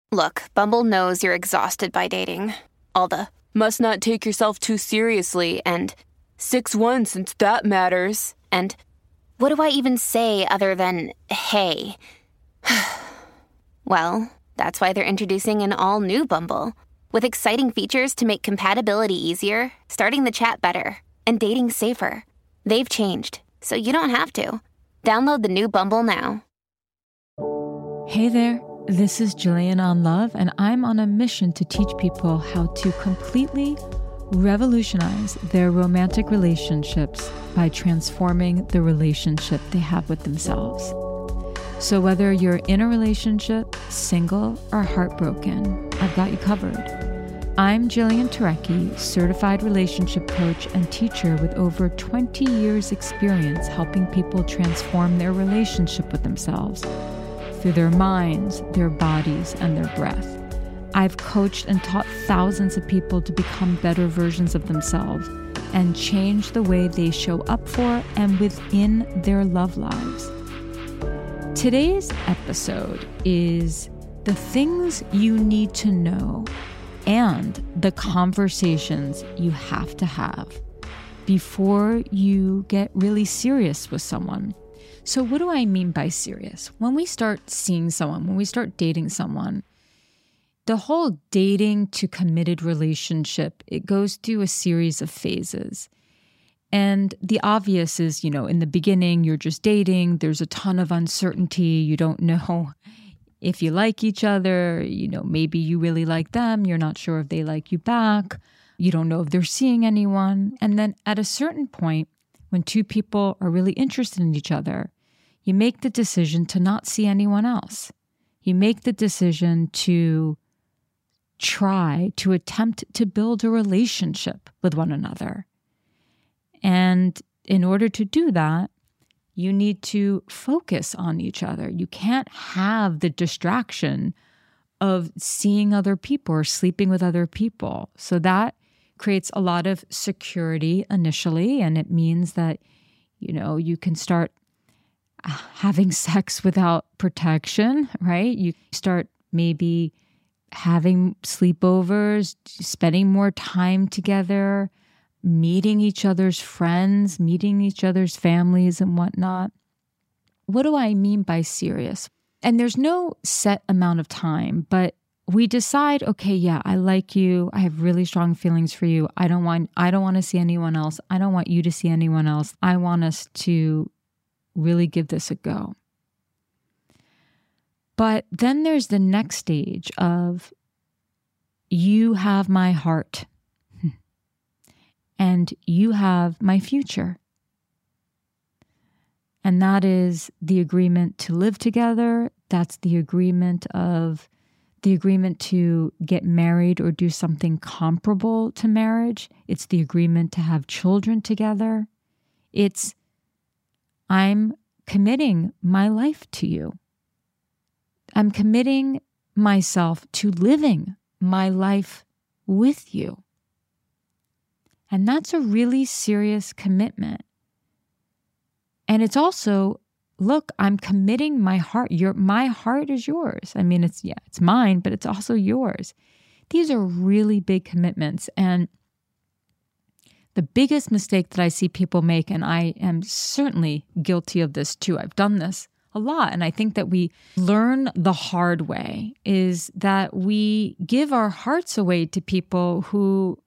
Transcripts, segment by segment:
Look, Bumble knows you're exhausted by dating. All the must not take yourself too seriously and 6'1" since that matters. And what do I even say other than hey? Well, that's why they're introducing an all-new Bumble with exciting features to make compatibility easier, starting the chat better, and dating safer. They've changed, so you don't have to. Download the new Bumble now. Hey there, this is Jillian on Love, and I'm on a mission to teach people how to completely revolutionize their romantic relationships by transforming the relationship they have with themselves. So whether you're in a relationship, single, or heartbroken, I've got you covered. I'm Jillian Turecki, certified relationship coach and teacher with over 20 years experience helping people transform their relationship with themselves through their minds, their bodies, and their breath. I've coached and taught thousands of people to become better versions of themselves and change the way they show up for and within their love lives. Today's episode is the things you need to know and the conversations you have to have before you get really serious with someone. So what do I mean by serious? When we start seeing someone, when we start dating someone, the whole dating to committed relationship, it goes through a series of phases. And the obvious is, in the beginning, you're just dating. There's a ton of uncertainty. You don't know if you like each other. Maybe you really like them. You're not sure if they like you back. You don't know if they're seeing anyone. And then at a certain point, when two people are really interested in each other, you make the decision to not see anyone else. You make the decision to try to attempt to build a relationship with one another. And in order to do that, you need to focus on each other. You can't have the distraction of seeing other people or sleeping with other people. So that creates a lot of security initially, and it means that, you can start having sex without protection, right? You start maybe having sleepovers, spending more time together, meeting each other's friends, meeting each other's families and whatnot. What do I mean by serious? And there's no set amount of time, but we decide, okay, yeah, I like you. I have really strong feelings for you. I don't want to see anyone else. I don't want you to see anyone else. I want us to really give this a go. But then there's the next stage of you have my heart and you have my future. And that is the agreement to live together. That's the agreement to get married or do something comparable to marriage. It's the agreement to have children together. It's, I'm committing my life to you. I'm committing myself to living my life with you. And that's a really serious commitment. And it's also, look, I'm committing my heart. My heart is yours. I mean, it's mine, but it's also yours. These are really big commitments. And the biggest mistake that I see people make, and I am certainly guilty of this too, I've done this a lot, and I think that we learn the hard way, is that we give our hearts away to people who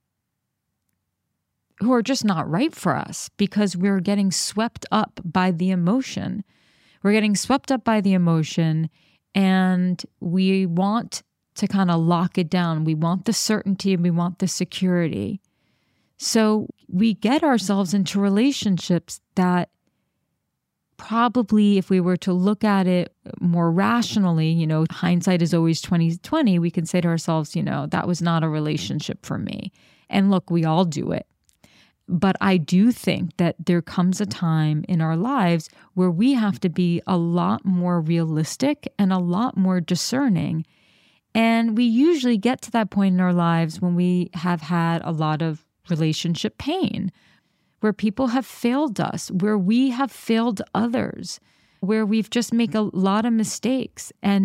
are just not right for us because we're getting swept up by the emotion. We're getting swept up by the emotion, and we want to kind of lock it down. We want the certainty and we want the security. So we get ourselves into relationships that probably, if we were to look at it more rationally, hindsight is always 20/20, we can say to ourselves, that was not a relationship for me. And look, we all do it. But I do think that there comes a time in our lives where we have to be a lot more realistic and a lot more discerning. And we usually get to that point in our lives when we have had a lot of relationship pain, where people have failed us, where we have failed others, where we've just made a lot of mistakes. And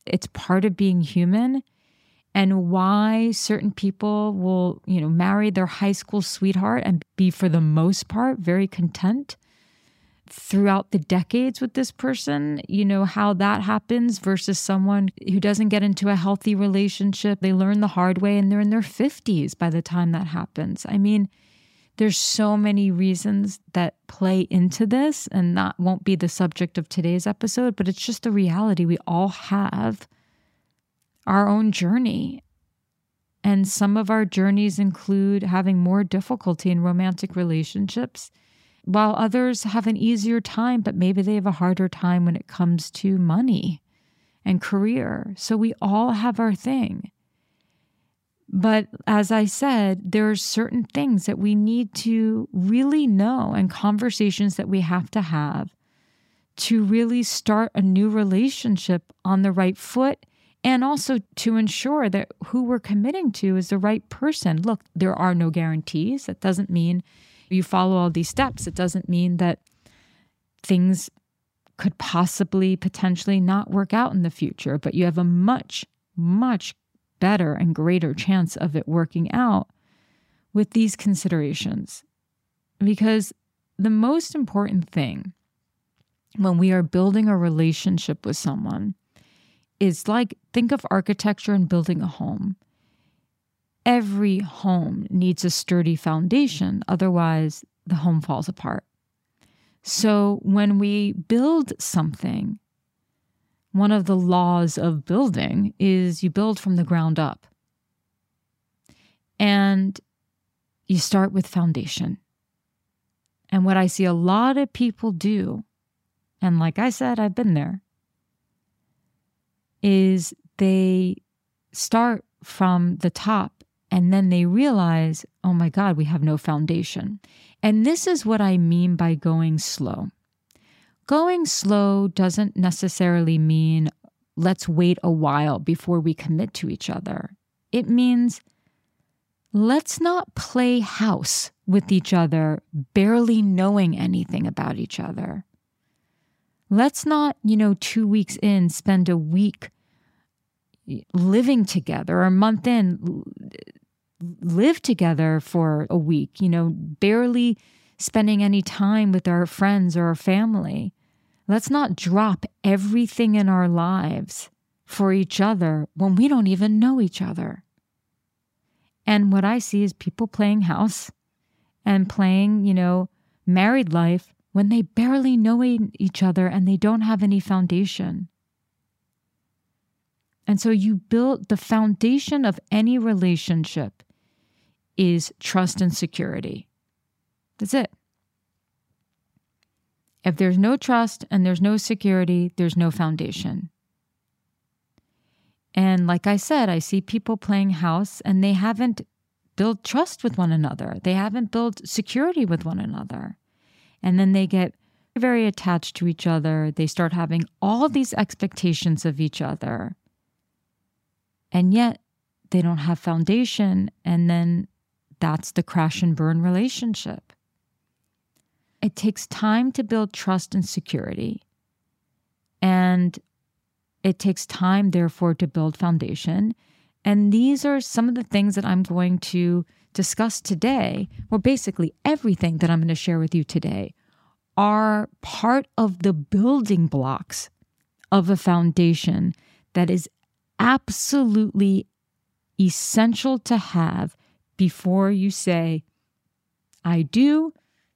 It's part of being human, and why certain people will, marry their high school sweetheart and be, for the most part, very content throughout the decades with this person, how that happens versus someone who doesn't get into a healthy relationship. They learn the hard way and they're in their 50s by the time that happens. I mean, there's so many reasons that play into this, and that won't be the subject of today's episode, but it's just the reality. We all have our own journey. And some of our journeys include having more difficulty in romantic relationships, while others have an easier time, but maybe they have a harder time when it comes to money and career. So we all have our thing. But as I said, there are certain things that we need to really know, and conversations that we have to really start a new relationship on the right foot, and also to ensure that who we're committing to is the right person. Look, there are no guarantees. That doesn't mean you follow all these steps. It doesn't mean that things could possibly, potentially not work out in the future, but you have a much, much better and greater chance of it working out with these considerations. Because the most important thing when we are building a relationship with someone is, like, think of architecture and building a home. Every home needs a sturdy foundation, otherwise the home falls apart. So when we build something, one of the laws of building is you build from the ground up. And you start with foundation. And what I see a lot of people do, and like I said, I've been there, is they start from the top and then they realize, oh my God, we have no foundation. And this is what I mean by going slow. Going slow doesn't necessarily mean let's wait a while before we commit to each other. It means let's not play house with each other, barely knowing anything about each other. Let's not, 2 weeks in, spend a week living together, or a month in, live together for a week, barely spending any time with our friends or our family. Let's not drop everything in our lives for each other when we don't even know each other. And what I see is people playing house and playing, married life when they barely know each other and they don't have any foundation. And so the foundation of any relationship is trust and security. That's it. If there's no trust and there's no security, there's no foundation. And like I said, I see people playing house and they haven't built trust with one another. They haven't built security with one another. And then they get very attached to each other. They start having all these expectations of each other. And yet they don't have foundation. And then that's the crash and burn relationship. It takes time to build trust and security. And it takes time, therefore, to build foundation. And these are some of the things that I'm going to discuss today. Well, basically everything that I'm going to share with you today are part of the building blocks of a foundation that is absolutely essential to have before you say, I do,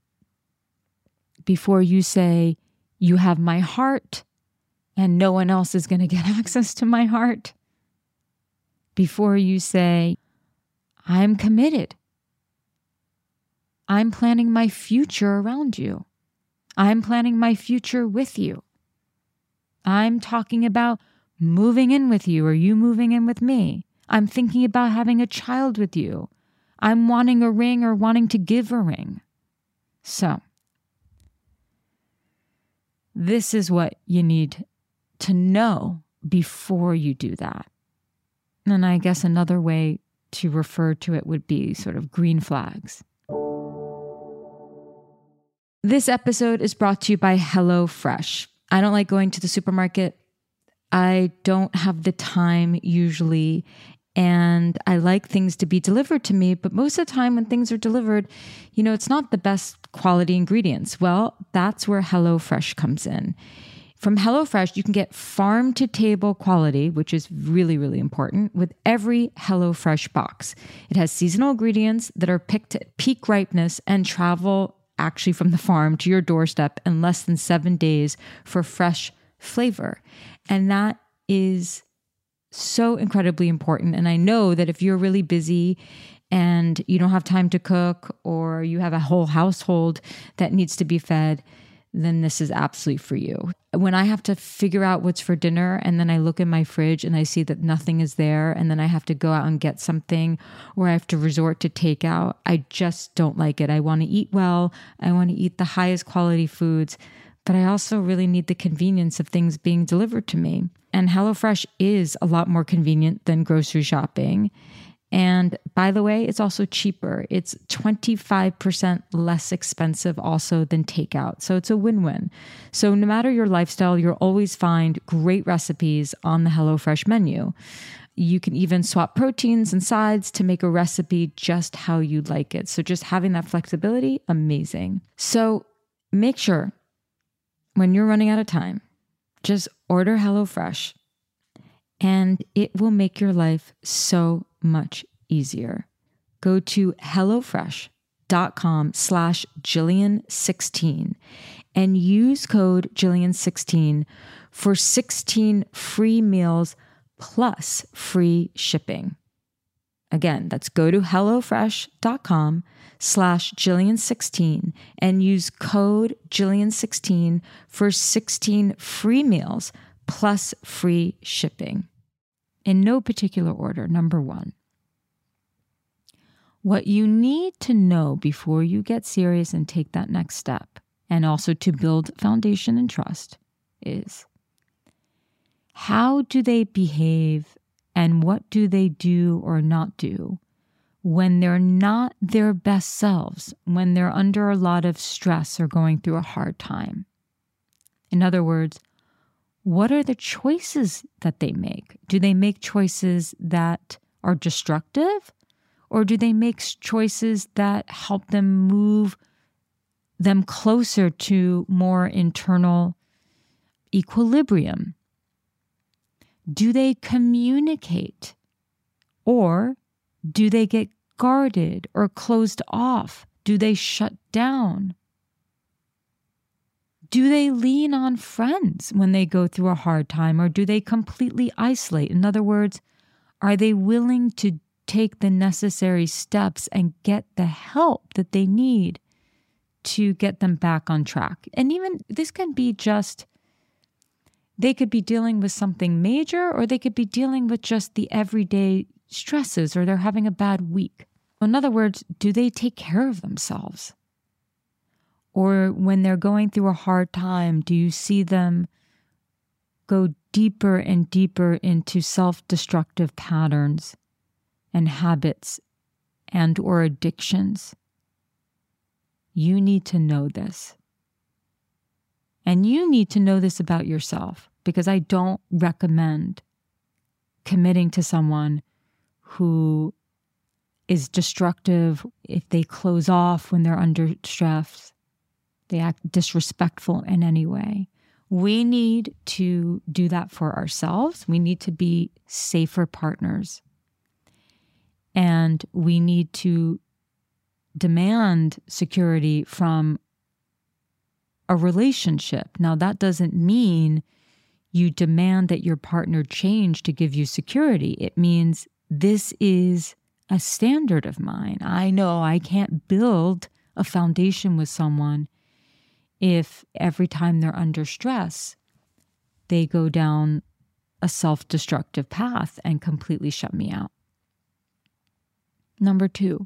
before you say, you have my heart and no one else is going to get access to my heart, before you say, I'm committed. I'm planning my future around you. I'm planning my future with you. I'm talking about moving in with you or you moving in with me. I'm thinking about having a child with you. I'm wanting a ring or wanting to give a ring. So, this is what you need to know before you do that. And I guess another way to refer to it would be sort of green flags. This episode is brought to you by HelloFresh. I don't like going to the supermarket. I don't have the time usually, and I like things to be delivered to me. But most of the time when things are delivered, it's not the best quality ingredients. Well, that's where HelloFresh comes in. From HelloFresh, you can get farm-to-table quality, which is really, really important, with every HelloFresh box. It has seasonal ingredients that are picked at peak ripeness and travel actually from the farm to your doorstep in less than 7 days for fresh flavor. And that is so incredibly important. And I know that if you're really busy and you don't have time to cook, or you have a whole household that needs to be fed, then this is absolutely for you. When I have to figure out what's for dinner and then I look in my fridge and I see that nothing is there, and then I have to go out and get something, or I have to resort to takeout, I just don't like it. I want to eat well. I want to eat the highest quality foods, but I also really need the convenience of things being delivered to me. And HelloFresh is a lot more convenient than grocery shopping. And by the way, it's also cheaper. It's 25% less expensive also than takeout. So it's a win-win. So no matter your lifestyle, you'll always find great recipes on the HelloFresh menu. You can even swap proteins and sides to make a recipe just how you'd like it. So just having that flexibility, amazing. So make sure when you're running out of time, just order HelloFresh, and it will make your life so much easier. Go to HelloFresh.com/Jillian16 and use code Jillian16 for 16 free meals plus free shipping. Again, that's go to HelloFresh.com/Jillian16 and use code Jillian16 for 16 free meals plus free shipping. In no particular order, number 1. What you need to know before you get serious and take that next step, and also to build foundation and trust, is how do they behave and what do they do or not do when they're not their best selves, when they're under a lot of stress or going through a hard time? In other words, what are the choices that they make? Do they make choices that are destructive, or do they make choices that help them move them closer to more internal equilibrium? Do they communicate, or do they get guarded or closed off? Do they shut down? Do they lean on friends when they go through a hard time, or do they completely isolate? In other words, are they willing to take the necessary steps and get the help that they need to get them back on track? And even this can be just, they could be dealing with something major, or they could be dealing with just the everyday stresses, or they're having a bad week. In other words, do they take care of themselves? Or when they're going through a hard time, do you see them go deeper and deeper into self-destructive patterns and habits and or addictions? You need to know this. And you need to know this about yourself, because I don't recommend committing to someone who is destructive if they close off when they're under stress. They act disrespectful in any way. We need to do that for ourselves. We need to be safer partners. And we need to demand security from a relationship. Now, that doesn't mean you demand that your partner change to give you security. It means this is a standard of mine. I know I can't build a foundation with someone if every time they're under stress, they go down a self-destructive path and completely shut me out. Number 2,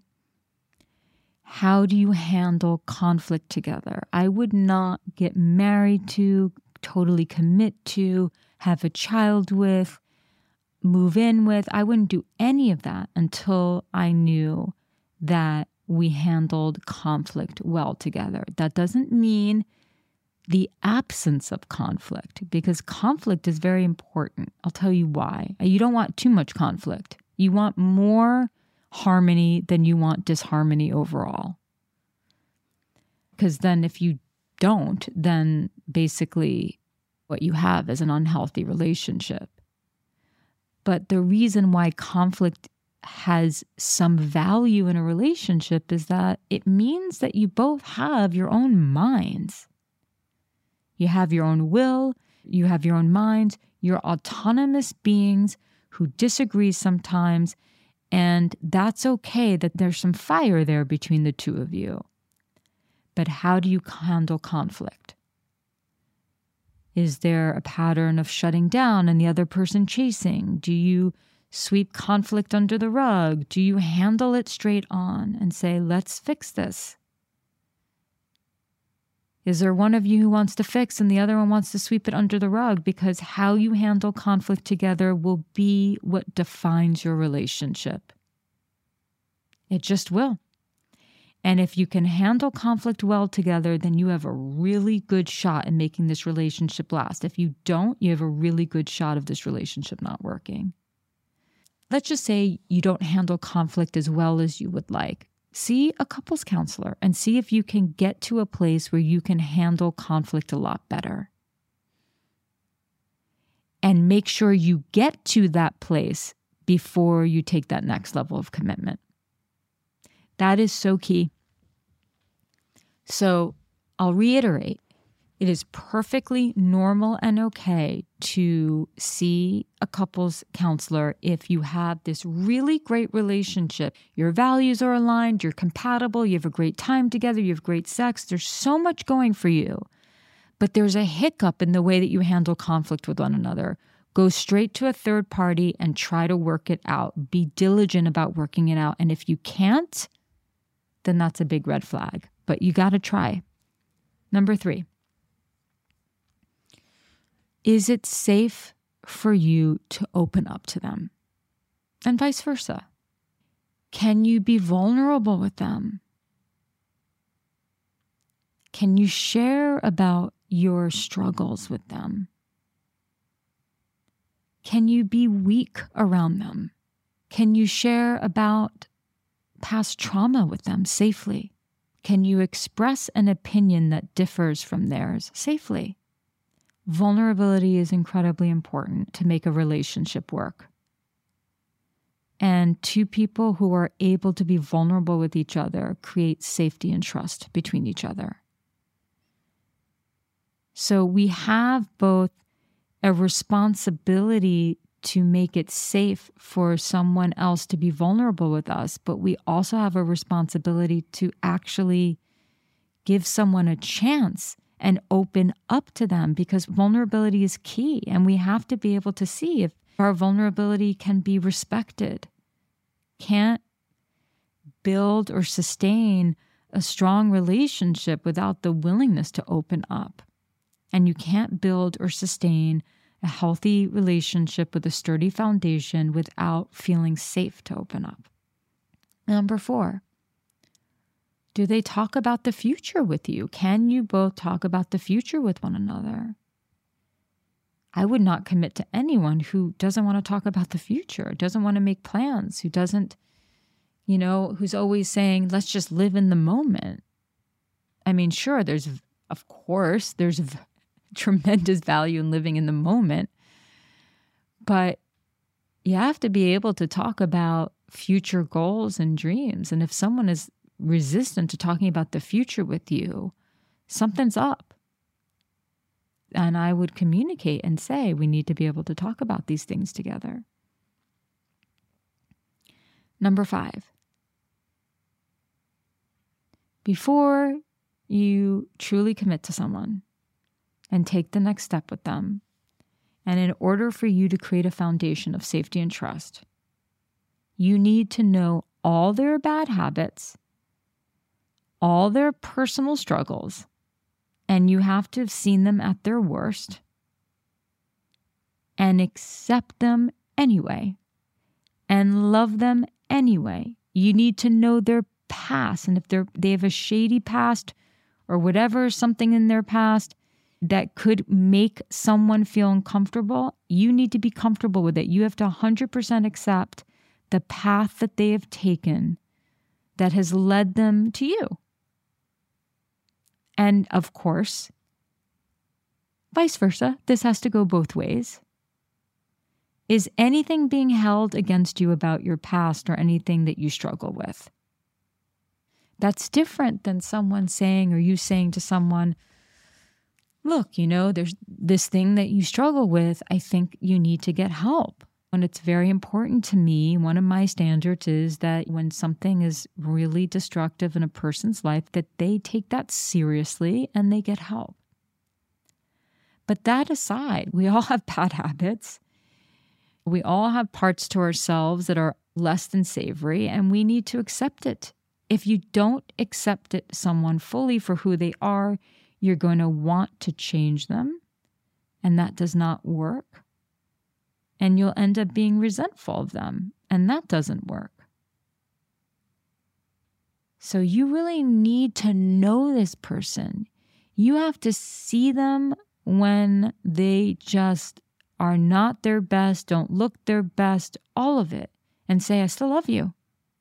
how do you handle conflict together? I would not get married to, totally commit to, have a child with, move in with. I wouldn't do any of that until I knew that we handled conflict well together. That doesn't mean the absence of conflict, because conflict is very important. I'll tell you why. You don't want too much conflict. You want more harmony than you want disharmony overall. Because then if you don't, then basically what you have is an unhealthy relationship. But the reason why conflict has some value in a relationship is that it means that you both have your own minds. You have your own will, you have your own minds, you're autonomous beings who disagree sometimes, and that's okay that there's some fire there between the two of you. But how do you handle conflict? Is there a pattern of shutting down and the other person chasing? Do you sweep conflict under the rug? Do you handle it straight on and say, let's fix this? Is there one of you who wants to fix and the other one wants to sweep it under the rug? Because how you handle conflict together will be what defines your relationship. It just will. And if you can handle conflict well together, then you have a really good shot in making this relationship last. If you don't, you have a really good shot of this relationship not working. Let's just say you don't handle conflict as well as you would like. See a couples counselor and see if you can get to a place where you can handle conflict a lot better. And make sure you get to that place before you take that next level of commitment. That is so key. So I'll reiterate, it is perfectly normal and okay to see a couples counselor if you have this really great relationship. Your values are aligned, you're compatible, you have a great time together, you have great sex. There's so much going for you. But there's a hiccup in the way that you handle conflict with one another. Go straight to a third party and try to work it out. Be diligent about working it out. And if you can't, then that's a big red flag. But you got to try. Number 3. Is it safe for you to open up to them? And vice versa. Can you be vulnerable with them? Can you share about your struggles with them? Can you be weak around them? Can you share about past trauma with them safely? Can you express an opinion that differs from theirs safely? Vulnerability is incredibly important to make a relationship work. And two people who are able to be vulnerable with each other create safety and trust between each other. So we have both a responsibility to make it safe for someone else to be vulnerable with us, but we also have a responsibility to actually give someone a chance and open up to them, because vulnerability is key, and we have to be able to see if our vulnerability can be respected. Can't build or sustain a strong relationship without the willingness to open up. And you can't build or sustain a healthy relationship with a sturdy foundation without feeling safe to open up. Number 4, do they talk about the future with you? Can you both talk about the future with one another? I would not commit to anyone who doesn't want to talk about the future, doesn't want to make plans, who doesn't, who's always saying, let's just live in the moment. I mean, sure, there's tremendous value in living in the moment, but you have to be able to talk about future goals and dreams. And if someone is resistant to talking about the future with you, something's up. And I would communicate and say, we need to be able to talk about these things together. Number 5, before you truly commit to someone and take the next step with them, and in order for you to create a foundation of safety and trust, you need to know all their bad habits, all their personal struggles, and you have to have seen them at their worst and accept them anyway and love them anyway. You need to know their past, and if they have a shady past or whatever, something in their past, that could make someone feel uncomfortable, you need to be comfortable with it. You have to 100% accept the path that they have taken that has led them to you. And of course, vice versa, this has to go both ways. Is anything being held against you about your past or anything that you struggle with? That's different than someone saying, or you saying to someone, look, there's this thing that you struggle with. I think you need to get help. And it's very important to me. One of my standards is that when something is really destructive in a person's life, that they take that seriously and they get help. But that aside, we all have bad habits. We all have parts to ourselves that are less than savory, and we need to accept it. If you don't accept someone fully for who they are, you're going to want to change them, and that does not work. And you'll end up being resentful of them, and that doesn't work. So you really need to know this person. You have to see them when they just are not their best, don't look their best, all of it, and say, I still love you.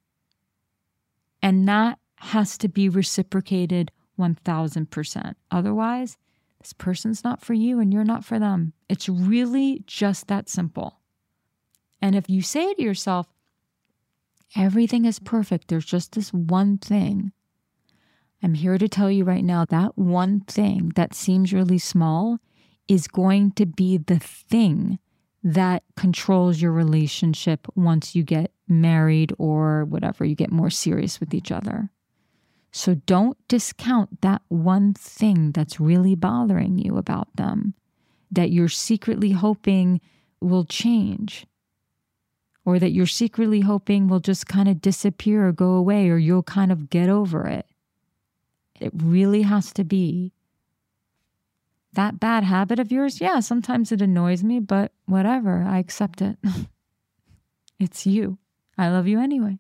And that has to be reciprocated 1,000%. Otherwise, this person's not for you and you're not for them. It's really just that simple. And if you say to yourself, everything is perfect, there's just this one thing, I'm here to tell you right now, that one thing that seems really small is going to be the thing that controls your relationship once you get married or whatever, you get more serious with each other. So don't discount that one thing that's really bothering you about them, that you're secretly hoping will change, or that you're secretly hoping will just kind of disappear or go away, or you'll kind of get over it. It really has to be that bad habit of yours. Yeah, sometimes it annoys me, but whatever, I accept it. It's you. I love you anyway.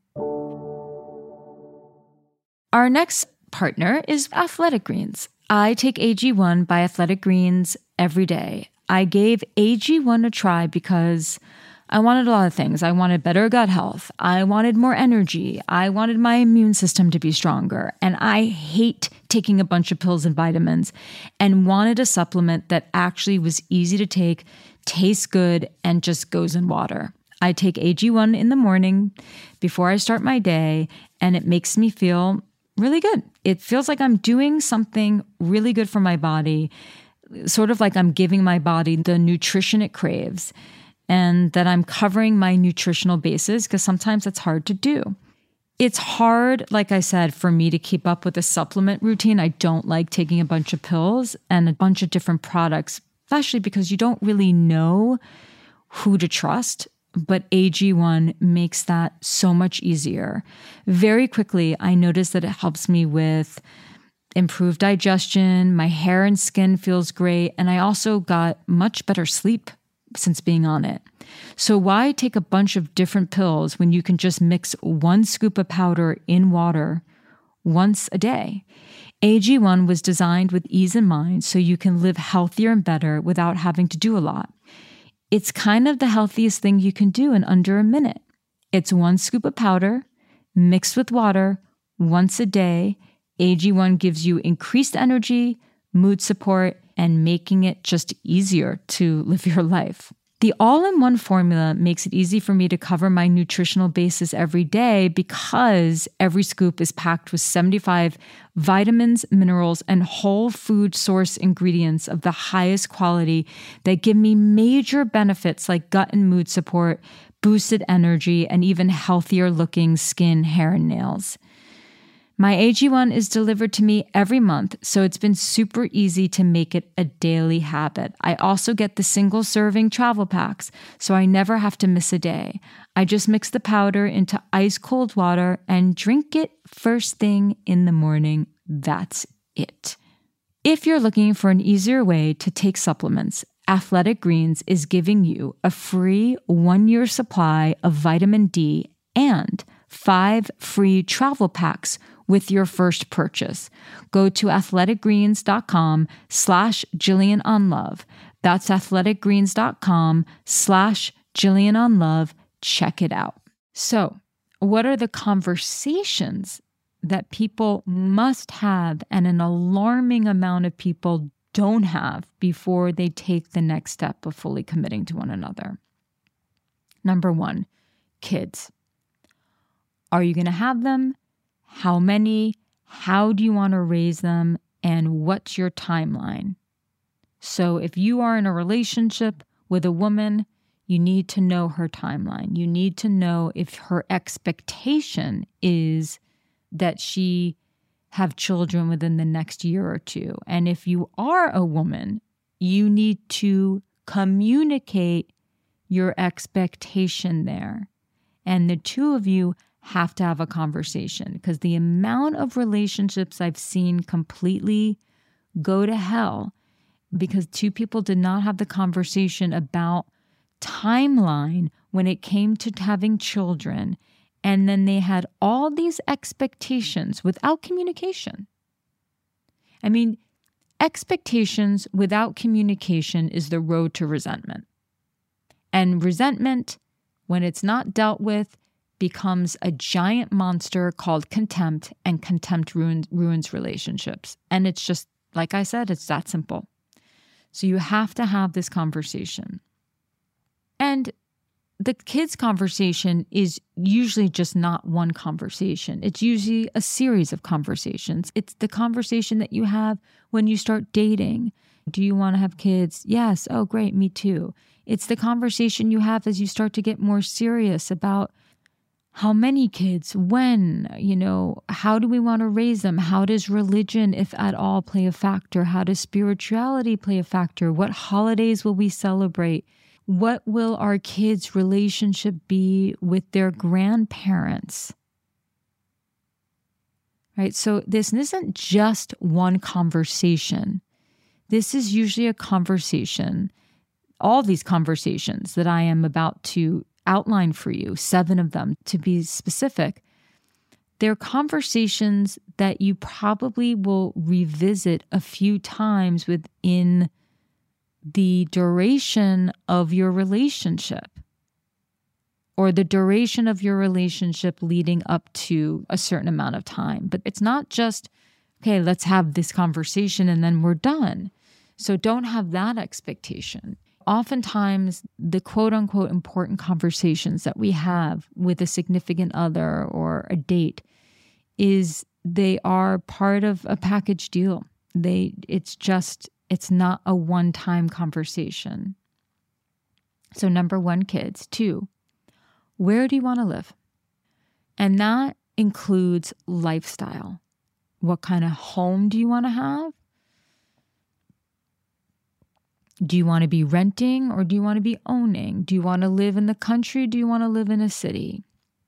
Our next partner is Athletic Greens. I take AG1 by Athletic Greens every day. I gave AG1 a try because I wanted a lot of things. I wanted better gut health. I wanted more energy. I wanted my immune system to be stronger. And I hate taking a bunch of pills and vitamins, and wanted a supplement that actually was easy to take, tastes good, and just goes in water. I take AG1 in the morning before I start my day, and it makes me feel really good. It feels like I'm doing something really good for my body, sort of like I'm giving my body the nutrition it craves, and that I'm covering my nutritional bases, because sometimes that's hard to do. It's hard, like I said, for me to keep up with a supplement routine. I don't like taking a bunch of pills and a bunch of different products, especially because you don't really know who to trust. But AG1 makes that so much easier. Very quickly, I noticed that it helps me with improved digestion, my hair and skin feels great, and I also got much better sleep since being on it. So why take a bunch of different pills when you can just mix 1 scoop of powder in water once a day? AG1 was designed with ease in mind so you can live healthier and better without having to do a lot. It's kind of the healthiest thing you can do in under a minute. It's 1 scoop of powder mixed with water once a day. AG1 gives you increased energy, mood support, and making it just easier to live your life. The all-in-one formula makes it easy for me to cover my nutritional bases every day because every scoop is packed with 75 vitamins, minerals, and whole food source ingredients of the highest quality that give me major benefits like gut and mood support, boosted energy, and even healthier looking skin, hair, and nails. My AG1 is delivered to me every month, so it's been super easy to make it a daily habit. I also get the single serving travel packs, so I never have to miss a day. I just mix the powder into ice cold water and drink it first thing in the morning. That's it. If you're looking for an easier way to take supplements, Athletic Greens is giving you a free 1-year supply of vitamin D and 5 free travel packs with your first purchase. Go to athleticgreens.com/JillianOnLove. That's athleticgreens.com/JillianOnLove. Check it out. So, what are the conversations that people must have and an alarming amount of people don't have before they take the next step of fully committing to one another? Number 1, kids. Are you going to have them? How many? How do you want to raise them? And what's your timeline? So if you are in a relationship with a woman, you need to know her timeline. You need to know if her expectation is that she have children within the next year or 2. And if you are a woman, you need to communicate your expectation there. And the two of you have to have a conversation, because the amount of relationships I've seen completely go to hell because two people did not have the conversation about timeline when it came to having children. And then they had all these expectations without communication. I mean, expectations without communication is the road to resentment. And resentment, when it's not dealt with, becomes a giant monster called contempt, and contempt ruins relationships. And it's just, like I said, it's that simple. So you have to have this conversation. And the kids' conversation is usually just not one conversation. It's usually a series of conversations. It's the conversation that you have when you start dating. Do you want to have kids? Yes. Oh, great. Me too. It's the conversation you have as you start to get more serious about how many kids, when, how do we want to raise them? How does religion, if at all, play a factor? How does spirituality play a factor? What holidays will we celebrate? What will our kids' relationship be with their grandparents? Right? So this isn't just one conversation. This is usually a conversation. All these conversations that I am about to outline for you, 7 of them to be specific, they're conversations that you probably will revisit a few times within the duration of your relationship, or the duration of your relationship leading up to a certain amount of time. But it's not just, okay, let's have this conversation and then we're done. So don't have that expectation. Oftentimes, the quote-unquote important conversations that we have with a significant other or a date they are part of a package deal. It's not a one-time conversation. So 1, kids. 2, where do you want to live? And that includes lifestyle. What kind of home do you want to have? Do you want to be renting or do you want to be owning? Do you want to live in the country? Do you want to live in a city?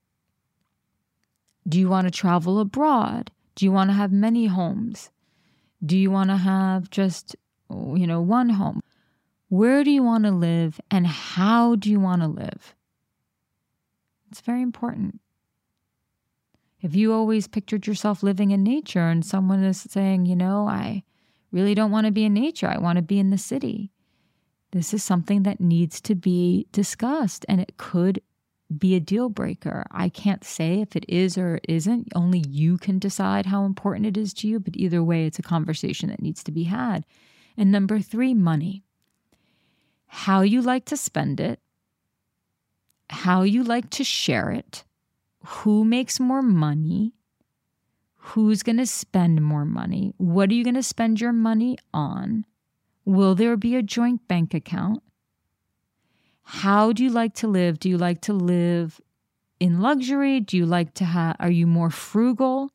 Do you want to travel abroad? Do you want to have many homes? Do you want to have just, one home? Where do you want to live and how do you want to live? It's very important. If you always pictured yourself living in nature and someone is saying, I really don't want to be in nature, I want to be in the city. This is something that needs to be discussed, and it could be a deal breaker. I can't say if it is or isn't. Only you can decide how important it is to you, but either way, it's a conversation that needs to be had. And 3, money. How you like to spend it, how you like to share it, who makes more money, who's going to spend more money, what are you going to spend your money on? Will there be a joint bank account? How do you like to live? Do you like to live in luxury? Do you like to are you more frugal?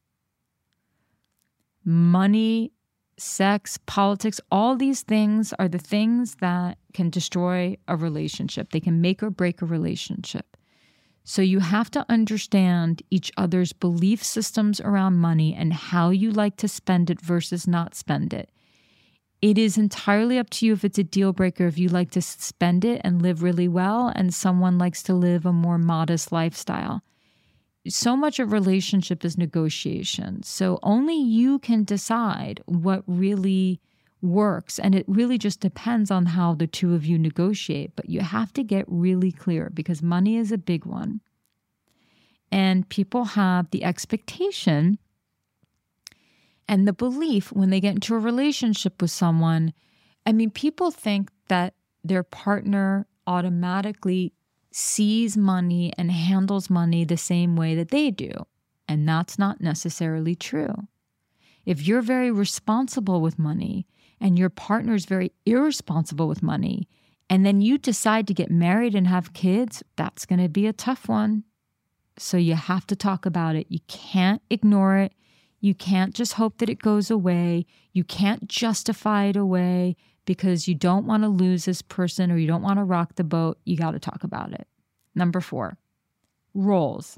Money, sex, politics, all these things are the things that can destroy a relationship. They can make or break a relationship. So you have to understand each other's belief systems around money and how you like to spend it versus not spend it. It is entirely up to you if it's a deal breaker, if you like to spend it and live really well and someone likes to live a more modest lifestyle. so much of relationship is negotiation. So only you can decide what really works. And it really just depends on how the two of you negotiate. But you have to get really clear because money is a big one. And people have the expectation and the belief when they get into a relationship with someone. I mean, people think that their partner automatically sees money and handles money the same way that they do. And that's not necessarily true. If you're very responsible with money and your partner is very irresponsible with money, and then you decide to get married and have kids, that's going to be a tough one. So you have to talk about it. You can't ignore it. You can't just hope that it goes away. You can't justify it away because you don't want to lose this person or you don't want to rock the boat. You got to talk about it. Number 4, roles.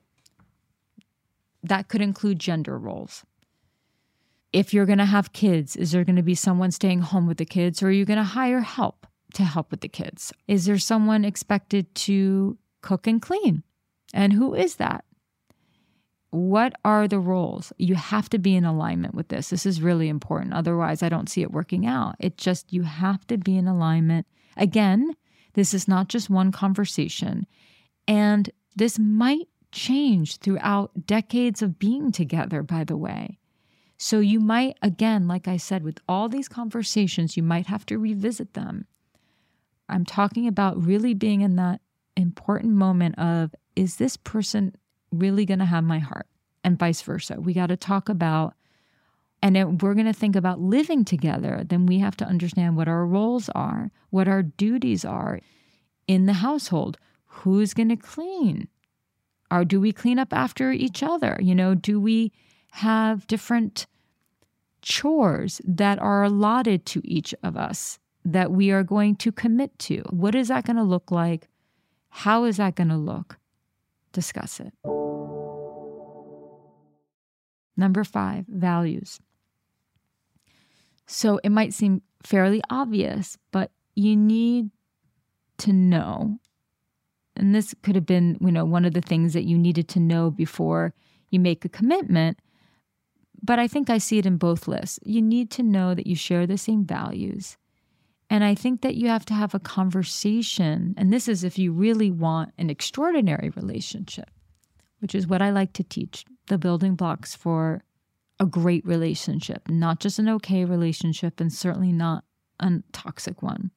That could include gender roles. If you're going to have kids, is there going to be someone staying home with the kids, or are you going to hire help to help with the kids? Is there someone expected to cook and clean? And who is that? What are the roles? You have to be in alignment with this. This is really important. Otherwise, I don't see it working out. You have to be in alignment. Again, this is not just one conversation. And this might change throughout decades of being together, by the way. So you might, again, like I said, with all these conversations, you might have to revisit them. I'm talking about really being in that important moment of, is this person really going to have my heart? And vice versa. We got to talk about, and if we're going to think about living together, then we have to understand what our roles are, what our duties are in the household. Who's going to clean? Or do we clean up after each other? Do we have different chores that are allotted to each of us that we are going to commit to? What is that going to look like? How is that going to look? Discuss it. Number 5, values. So it might seem fairly obvious, but you need to know, and this could have been, one of the things that you needed to know before you make a commitment, but I think I see it in both lists. You need to know that you share the same values. And I think that you have to have a conversation, and this is if you really want an extraordinary relationship, which is what I like to teach, the building blocks for a great relationship, not just an okay relationship and certainly not a toxic one.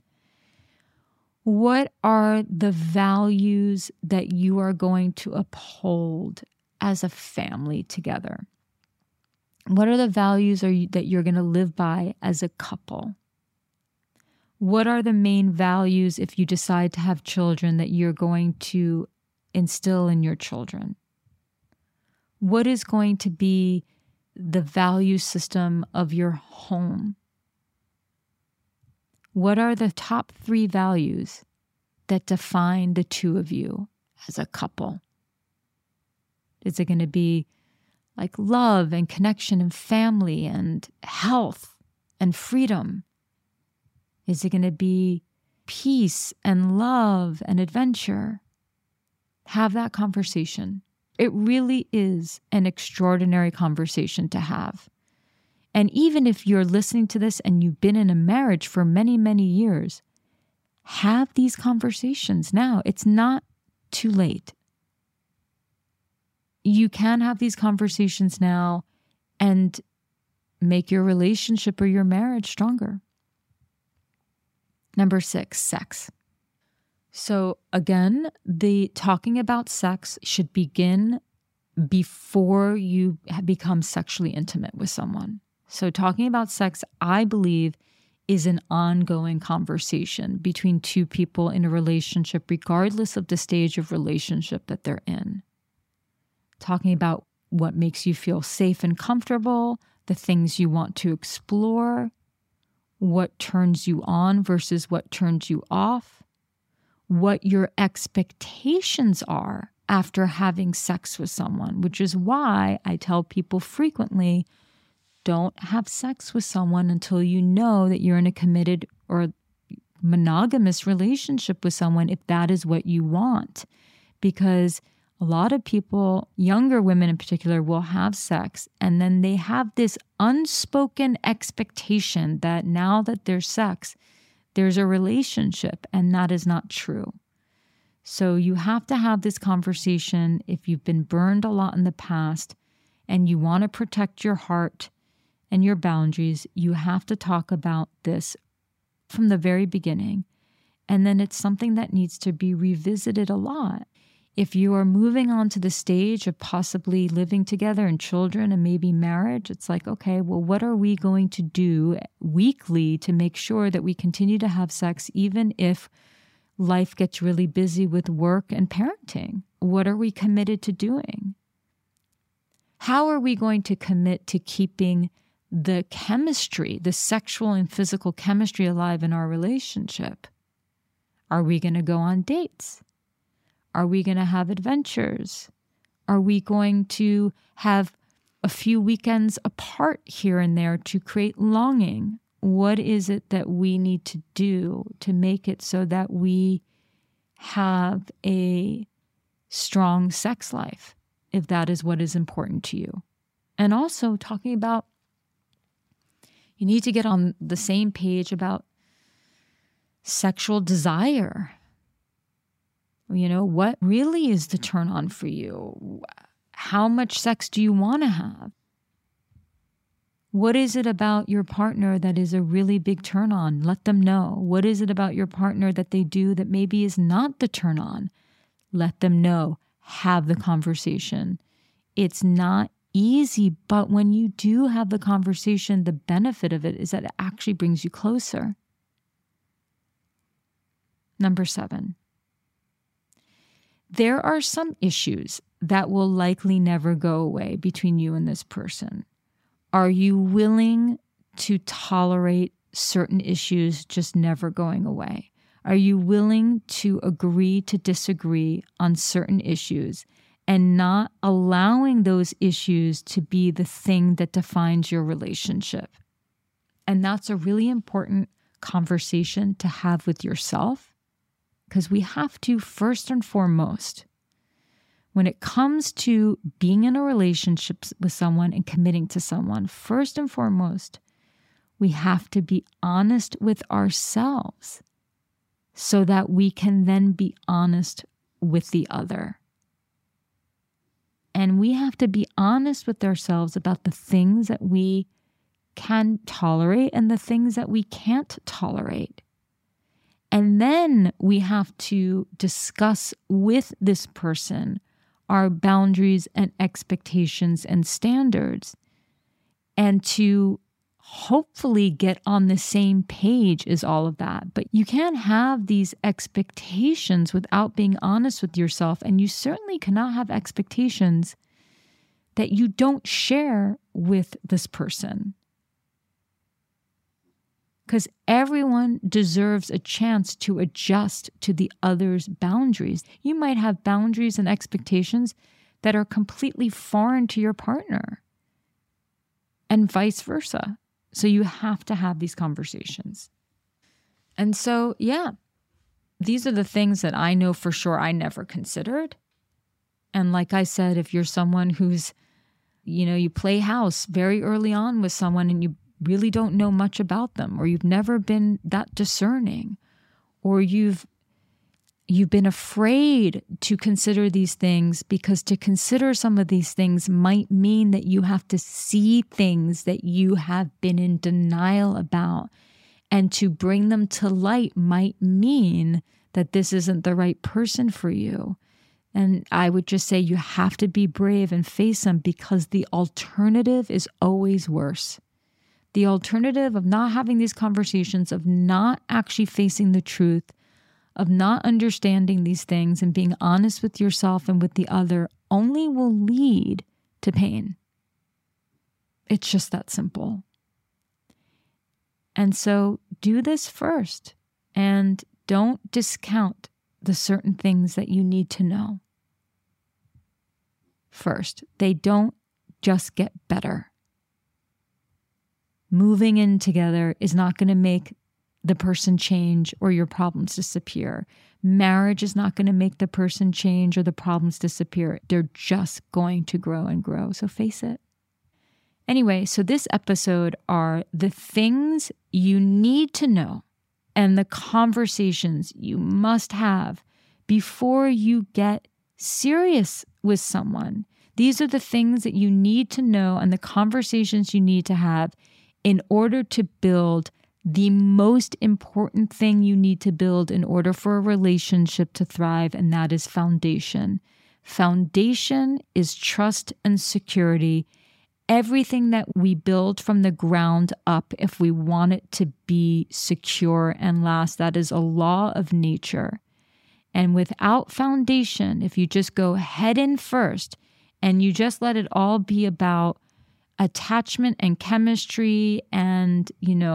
What are the values that you are going to uphold as a family together? What are the values that you're going to live by as a couple? What are the main values if you decide to have children that you're going to instill in your children? What is going to be the value system of your home? What are the top 3 values that define the two of you as a couple? Is it going to be like love and connection and family and health and freedom? Is it going to be peace and love and adventure? Have that conversation. It really is an extraordinary conversation to have. And even if you're listening to this and you've been in a marriage for many, many years, have these conversations now. It's not too late. You can have these conversations now and make your relationship or your marriage stronger. Number 6, sex. So again, the talking about sex should begin before you become sexually intimate with someone. So talking about sex, I believe, is an ongoing conversation between two people in a relationship, regardless of the stage of relationship that they're in. Talking about what makes you feel safe and comfortable, the things you want to explore, what turns you on versus what turns you off, what your expectations are after having sex with someone, which is why I tell people frequently, don't have sex with someone until you know that you're in a committed or monogamous relationship with someone if that is what you want. Because A lot of people, younger women in particular, will have sex and then they have this unspoken expectation that now that there's sex, there's a relationship, and that is not true. So you have to have this conversation if you've been burned a lot in the past and you want to protect your heart and your boundaries. You have to talk about this from the very beginning. And then it's something that needs to be revisited a lot. If you are moving on to the stage of possibly living together and children and maybe marriage, it's like, okay, well, what are we going to do weekly to make sure that we continue to have sex even if life gets really busy with work and parenting? What are we committed to doing? How are we going to commit to keeping the chemistry, the sexual and physical chemistry alive in our relationship? Are we going to go on dates? Are we going to have adventures? Are we going to have a few weekends apart here and there to create longing? What is it that we need to do to make it so that we have a strong sex life, if that is what is important to you? And also talking about, you need to get on the same page about sexual desire. You know, what really is the turn on for you? How much sex do you want to have? What is it about your partner that is a really big turn on? Let them know. What is it about your partner that they do that maybe is not the turn on? Let them know. Have the conversation. It's not easy, but when you do have the conversation, the benefit of it is that it actually brings you closer. Number 7. There are some issues that will likely never go away between you and this person. Are you willing to tolerate certain issues just never going away? Are you willing to agree to disagree on certain issues and not allowing those issues to be the thing that defines your relationship? And that's a really important conversation to have with yourself. Because we have to, first and foremost, when it comes to being in a relationship with someone and committing to someone, first and foremost, we have to be honest with ourselves so that we can then be honest with the other. And we have to be honest with ourselves about the things that we can tolerate and the things that we can't tolerate. And then we have to discuss with this person our boundaries and expectations and standards, and to hopefully get on the same page as all of that. But you can't have these expectations without being honest with yourself. And you certainly cannot have expectations that you don't share with this person. Because everyone deserves a chance to adjust to the other's boundaries. You might have boundaries and expectations that are completely foreign to your partner, and vice versa. So you have to have these conversations. And so, yeah, these are the things that I know for sure I never considered. And like I said, if you're someone who's, you play house very early on with someone and you really don't know much about them, or you've never been that discerning, or you've been afraid to consider these things, because to consider some of these things might mean that you have to see things that you have been in denial about, and to bring them to light might mean that this isn't the right person for you. And I would just say you have to be brave and face them, because the alternative is always worse. The alternative of not having these conversations, of not actually facing the truth, of not understanding these things and being honest with yourself and with the other, only will lead to pain. It's just that simple. And so do this first, and don't discount the certain things that you need to know. First, they don't just get better. Moving in together is not going to make the person change or your problems disappear. Marriage is not going to make the person change or the problems disappear. They're just going to grow and grow. So face it. Anyway, so this episode are the things you need to know and the conversations you must have before you get serious with someone. These are the things that you need to know and the conversations you need to have in order to build the most important thing you need to build in order for a relationship to thrive, and that is foundation. Foundation is trust and security. Everything that we build from the ground up, if we want it to be secure and last, that is a law of nature. And without foundation, if you just go head in first and you just let it all be about attachment and chemistry and,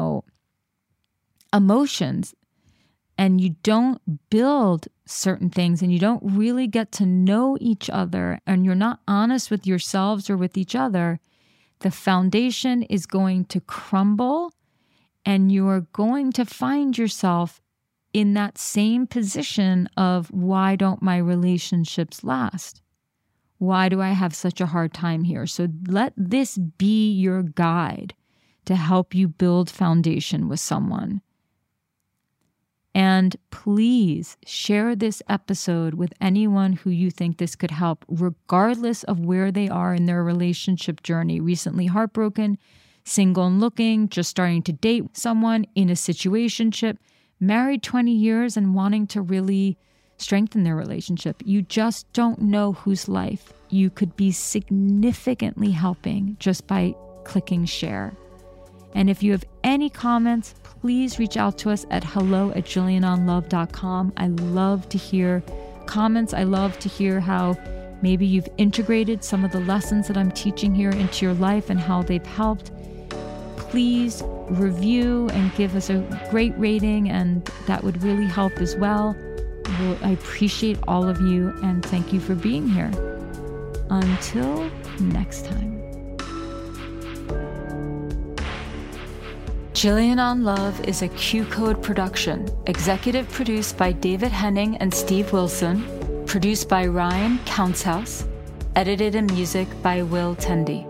emotions, and you don't build certain things and you don't really get to know each other and you're not honest with yourselves or with each other, the foundation is going to crumble and you are going to find yourself in that same position of, why don't my relationships last? Why do I have such a hard time here? So let this be your guide to help you build foundation with someone. And please share this episode with anyone who you think this could help, regardless of where they are in their relationship journey. Recently heartbroken, single and looking, just starting to date someone, in a situationship, married 20 years and wanting to really strengthen their relationship. You just don't know whose life you could be significantly helping just by clicking share. And if you have any comments, please reach out to us at hello@jillianonlove.com. I love to hear comments. I love to hear how maybe you've integrated some of the lessons that I'm teaching here into your life and how they've helped. Please review and give us a great rating, and that would really help as well. I appreciate all of you, and thank you for being here. Until next time. Jillian on Love is a Q Code production, executive produced by David Henning and Steve Wilson, produced by Ryan Countshouse, edited and music by Will Tendy.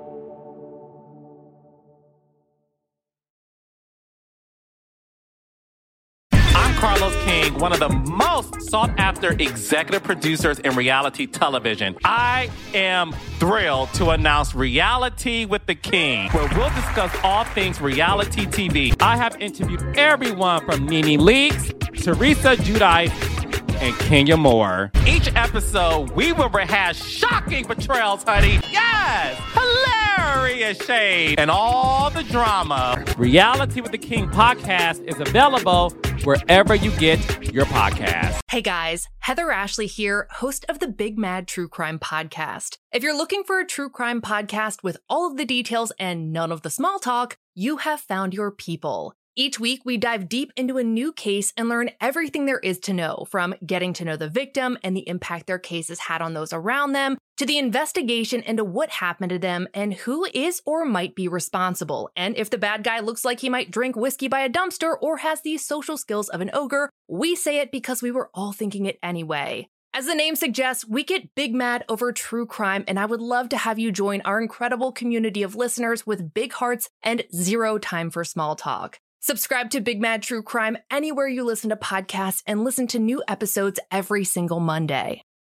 Carlos King, one of the most sought-after executive producers in reality television. I am thrilled to announce Reality with the King, where we'll discuss all things reality TV. I have interviewed everyone from Nene Leakes, Teresa Giudice, and Kenya Moore. Each episode, we will rehash shocking betrayals, honey. Yes! Hilarious shade and all the drama. Reality with the King podcast is available wherever you get your podcast. Hey guys, Heather Ashley here, host of the Big Mad True Crime Podcast. If you're looking for a true crime podcast with all of the details and none of the small talk, you have found your people. Each week, we dive deep into a new case and learn everything there is to know, from getting to know the victim and the impact their case has had on those around them, to the investigation into what happened to them and who is or might be responsible. And if the bad guy looks like he might drink whiskey by a dumpster or has the social skills of an ogre, we say it because we were all thinking it anyway. As the name suggests, we get big mad over true crime, and I would love to have you join our incredible community of listeners with big hearts and zero time for small talk. Subscribe to Big Mad True Crime anywhere you listen to podcasts and listen to new episodes every single Monday.